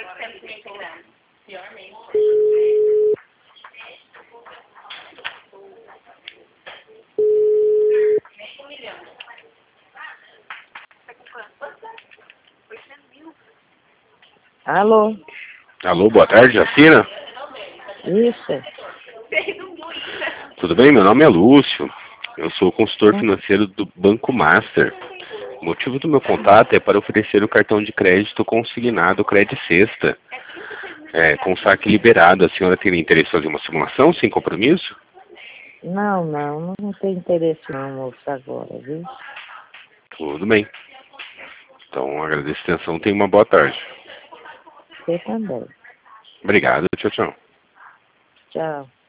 Alô? Alô, boa tarde, Jacira. Isso. Tudo bem? Meu nome é Lúcio. Eu sou consultor financeiro do Banco Master. O motivo do meu contato é para oferecer o cartão de crédito consignado Cred Sexta, com saque liberado. A senhora teria interesse em fazer uma simulação sem compromisso? Não tem interesse não, moço, agora, viu? Tudo bem. Então, agradeço a atenção. Tenha uma boa tarde. Você também. Obrigado. Tchau, tchau. Tchau.